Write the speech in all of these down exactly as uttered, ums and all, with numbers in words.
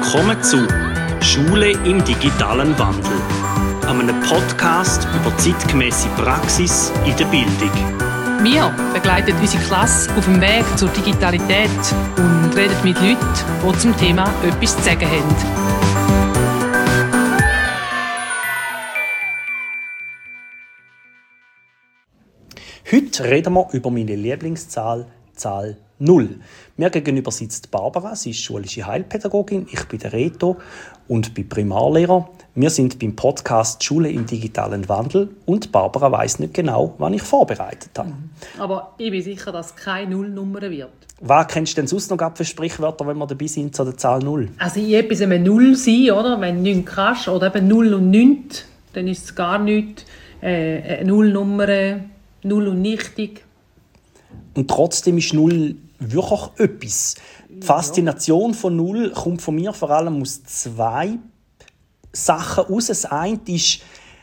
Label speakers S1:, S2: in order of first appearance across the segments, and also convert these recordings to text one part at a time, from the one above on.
S1: Willkommen zu «Schule im digitalen Wandel», einem Podcast über zeitgemäße Praxis in der Bildung.
S2: Wir begleiten unsere Klasse auf dem Weg zur Digitalität und reden mit Leuten, die zum Thema etwas zu sagen haben.
S3: Heute reden wir über meine Lieblingszahl, Zahl null. Mir gegenüber sitzt Barbara, sie ist schulische Heilpädagogin, ich bin der Reto und bin Primarlehrer. Wir sind beim Podcast «Schule im digitalen Wandel» und Barbara weiss nicht genau, was ich vorbereitet habe.
S2: Aber ich bin sicher, dass es keine Nullnummer wird.
S3: Was kennst du denn sonst noch für Sprichwörter, wenn wir dabei sind, zu der Zahl null?
S2: Also in etwas eine Null sein, oder? Wenn du nichts kannst, oder eben null und nichts, dann ist es gar nichts. Äh, eine Nullnummer, null und nichtig.
S3: Und trotzdem ist null wirklich etwas. Die Faszination von null kommt von mir vor allem aus zwei Sachen raus. Das eine ist,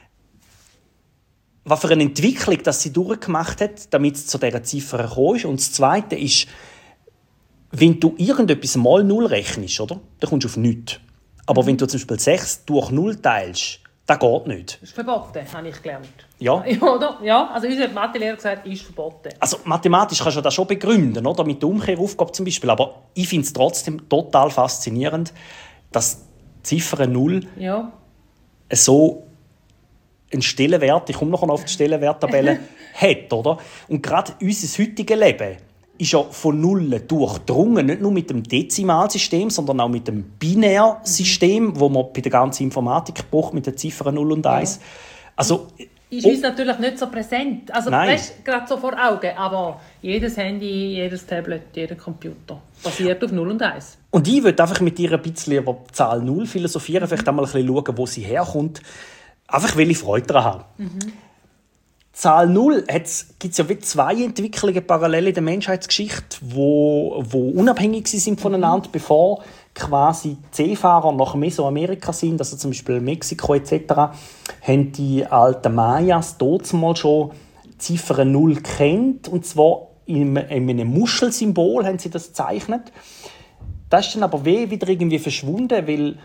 S3: was für eine Entwicklung dass sie durchgemacht hat, damit es zu dieser Ziffer gekommen ist. Und das Zweite ist, wenn du irgendetwas mal null rechnest, oder? Dann kommst du auf nichts. Aber mhm. wenn du zum Beispiel sechs durch null teilst, das geht nicht.
S2: Das ist verboten, habe ich gelernt.
S3: Ja.
S2: Oder? Ja, also unser Mathelehrer hat gesagt, ist verboten.
S3: Also mathematisch kannst du das schon begründen, oder? Mit der Umkehraufgabe zum Beispiel. Aber ich finde es trotzdem total faszinierend, dass die Ziffer null
S2: ja.
S3: so einen Stellenwert, ich komme noch auf die Stellenwerttabelle, hat, oder? Und gerade unser heutiges Leben ist ja von Nullen durchdrungen, nicht nur mit dem Dezimalsystem, sondern auch mit dem Binärsystem, mhm. wo man bei der ganzen Informatik braucht, mit den Ziffern null und eins. Ja. Also,
S2: ist uns oh. natürlich nicht so präsent. Also, weißt, gerade so vor Augen. Aber jedes Handy, jedes Tablet, jeder Computer basiert auf null und eins.
S3: Und ich würde einfach mit dir ein bisschen über die Zahl null philosophieren, mhm. vielleicht einmal ein bisschen schauen, wo sie herkommt. Einfach, weil ich Freude daran habe. Mhm. Zahl null gibt es ja wie zwei Entwicklungen parallel in der Menschheitsgeschichte, die wo, wo unabhängig sind voneinander, bevor quasi Seefahrer nach Mesoamerika sind, also zum Beispiel Mexiko et cetera, haben die alten Mayas dort mal schon die Ziffer null gekannt, und zwar in einem Muschelsymbol haben sie das gezeichnet. Das ist dann aber wieder irgendwie verschwunden, weil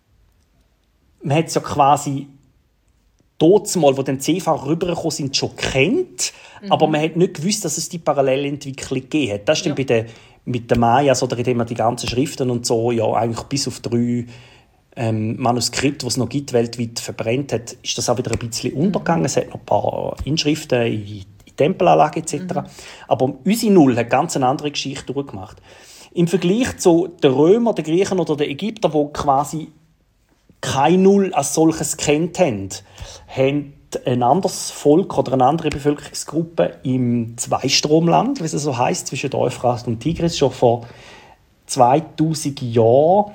S3: man hat es ja quasi dort mal, wo die Seefahrer rübergekommen sind, schon kennt, mhm. aber man hat nicht gewusst, dass es die Parallelentwicklung gegeben hat. Das ist ja. dann bei den, mit den Mayas, oder indem man die ganzen Schriften und so, ja eigentlich bis auf drei ähm, Manuskripte, die es noch gibt, weltweit verbrennt hat, ist das auch wieder ein bisschen untergegangen. Mhm. Es hat noch ein paar Inschriften in, in Tempelanlagen et cetera. Mhm. Aber unsere Null hat ganz eine andere Geschichte durchgemacht. Im Vergleich zu den Römern, den Griechen oder den Ägyptern, die quasi kein Null als solches kennt haben, haben ein anderes Volk oder eine andere Bevölkerungsgruppe im Zweistromland, wie es so heisst, zwischen der Euphrat und Tigris, schon vor zweitausend Jahren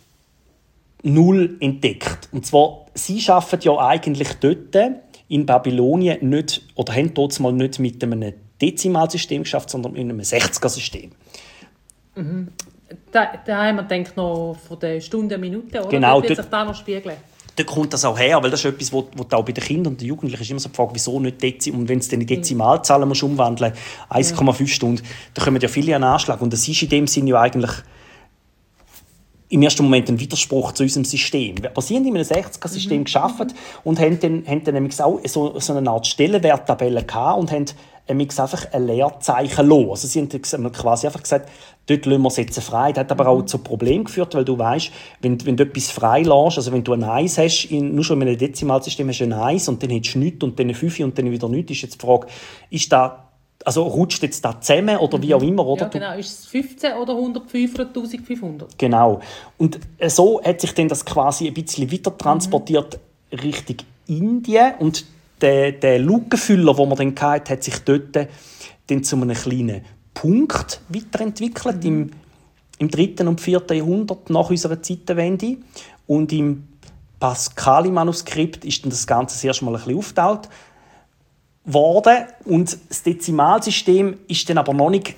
S3: Null entdeckt. Und zwar, sie arbeiten ja eigentlich dort in Babylonien nicht, oder haben dort mal nicht mit einem Dezimalsystem geschafft, sondern mit einem sechziger-System.
S2: Mhm. Da, da haben wir gedacht, noch von den Stunden, Minuten, oder?
S3: Genau,
S2: wird sich da noch spiegeln.
S3: Da kommt das auch her, weil das ist etwas, wo, wo auch bei den Kindern und den Jugendlichen ist immer so die Frage, wieso nicht Dezi, und wenn es dann in Dezimalzahlen musst umwandeln, eins Komma fünf ja. Stunden, dann kommen ja viele an Anschlag. Und das ist in dem Sinne ja eigentlich im ersten Moment ein Widerspruch zu unserem System. Aber sie haben in einem sechziger-System mhm. geschaffen und haben dann, haben dann nämlich auch so, so eine Art Stellenwerttabelle gehabt und haben einfach ein Leerzeichen lassen. Also sie haben quasi einfach gesagt, dort lassen wir es jetzt frei. Das hat aber auch zu Problemen geführt, weil du weißt, wenn, wenn du etwas frei lässt, also wenn du ein eins hast, in, nur schon in einem Dezimalsystem hast du ein eins und dann hast du nichts und dann eine fünf und dann wieder nichts, ist jetzt die Frage, ist da, also rutscht jetzt da zusammen oder wie auch immer? Oder?
S2: Ja, genau. Ist es fünfzehn oder hundertfünf oder eintausendfünfhundert?
S3: Genau. Und so hat sich dann das quasi ein bisschen weiter transportiert mhm. Richtung Indien, und der, der Lückenfüller, den man dann hatte, hat sich dort dann zu einem kleinen Punkt weiterentwickelt, mhm. im, im dritten und vierten Jahrhundert nach unserer Zeitenwende. Und im Pascali-Manuskript ist dann das Ganze das erste Mal ein bisschen aufgeteilt worden. Und das Dezimalsystem ist dann aber noch nicht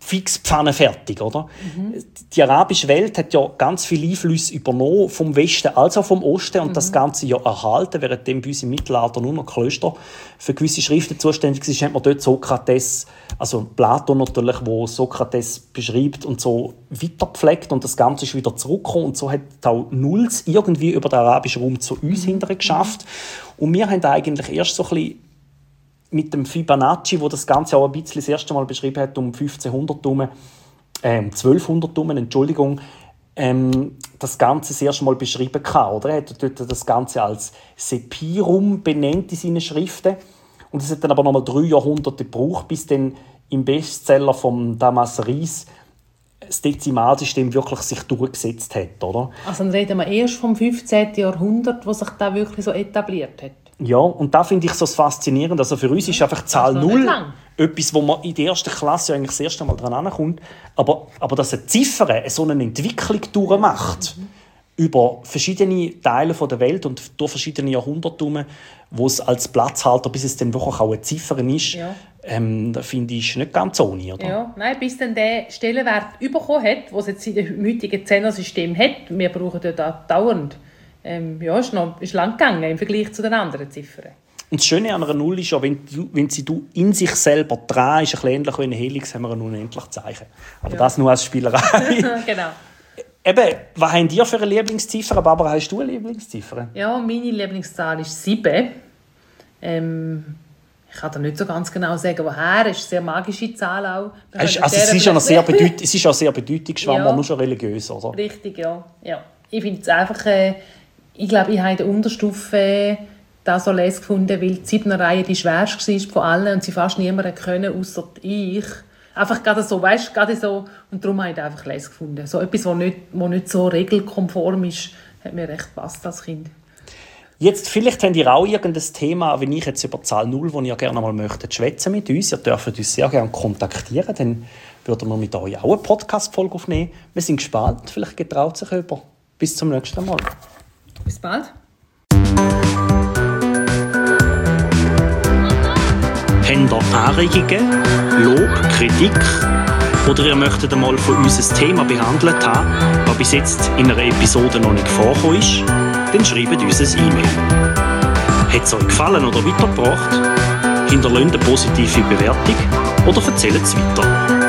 S3: fix pfannenfertig, oder?
S2: Mhm.
S3: Die arabische Welt hat ja ganz viele Einflüsse übernommen, vom Westen als auch vom Osten, und mhm. das Ganze ja erhalten, während bei uns im Mittelalter nur noch Klöster für gewisse Schriften zuständig sind, hat man dort Sokrates, also Platon natürlich, wo Sokrates beschreibt und so weitergepflegt, und das Ganze ist wieder zurückgekommen, und so hat auch Nulls irgendwie über den arabischen Raum zu uns mhm. hinterher geschafft. Und wir haben eigentlich erst so ein bisschen mit dem Fibonacci, wo das Ganze auch ein bisschen das erste Mal beschrieben hat, um fünfzehnhundert herum, ähm, zwölfhundert herum, Entschuldigung, ähm, das Ganze das erste Mal beschrieben kann, oder? Er hat dort das Ganze als Sepirum benannt in seinen Schriften. Und es hat dann aber noch mal drei Jahrhunderte gebraucht, bis dann im Bestseller von Damas Ries das Dezimalsystem wirklich sich durchgesetzt hat, oder?
S2: Also dann reden wir erst vom fünfzehnten Jahrhundert, wo sich da wirklich so etabliert hat.
S3: Ja, und da finde ich so faszinierend. Also für uns ist einfach die Zahl null etwas, wo man in der ersten Klasse eigentlich das erste Mal dran ankommt. Aber, aber dass eine Ziffer so eine Entwicklung durchmacht, mhm. über verschiedene Teile der Welt und durch verschiedene Jahrhunderte, wo es als Platzhalter, bis es dann wirklich auch eine Ziffer ist, ja. ähm, da finde ich nicht ganz ohne. Oder?
S2: Ja, nein, bis dann der Stellenwert bekommen hat, den es jetzt in dem heutigen Zehnersystem hat. Wir brauchen ja da dauernd. Ähm, ja, ist, noch, ist lang gegangen im Vergleich zu den anderen Ziffern.
S3: Und das Schöne an einer Null ist ja, wenn, du, wenn sie du in sich selber dran ist, ein bisschen ähnlich wie eine Helix, haben wir ein unendliches Zeichen. Aber ja. das nur als Spielerei.
S2: Genau.
S3: Eben, was haben die für eine Lieblingsziffer? Barbara, hast du eine Lieblingsziffer?
S2: Ja, meine Lieblingszahl ist sieben. Ähm, ich kann dir nicht so ganz genau sagen, woher. Es ist eine sehr magische Zahl auch.
S3: Also, also es, ist ja sehr bedeut- es ist auch sehr bedeutungsschwanger, ja. nur schon religiös, oder?
S2: Richtig, ja. ja. Ich finde es einfach... Äh, Ich glaube, ich habe in der Unterstufe da so les gefunden, weil die siebte Reihe die schwerste war von allen und sie fast niemand können, außer ich. Einfach gerade so, weißt du, gerade so. Und darum habe ich einfach les gefunden. So etwas, was nicht, was nicht so regelkonform ist, hat mir recht gepasst als Kind.
S3: Jetzt, vielleicht habt ihr auch irgendein Thema, wenn ich jetzt über die Zahl null, das ihr gerne mal möchtet, schwätzen mit uns. Ihr dürft uns sehr gerne kontaktieren, dann würden wir mit euch auch eine Podcast-Folge aufnehmen. Wir sind gespannt, vielleicht getraut sich jemand. Bis zum nächsten Mal.
S2: Bis bald.
S1: Habt ihr Anregungen, Lob, Kritik oder ihr möchtet einmal von uns ein Thema behandelt haben, das bis jetzt in einer Episode noch nicht vorgekommen ist, dann schreibt uns ein E-Mail. Hat es euch gefallen oder weitergebracht? Hinterlasst eine positive Bewertung oder erzählt es weiter.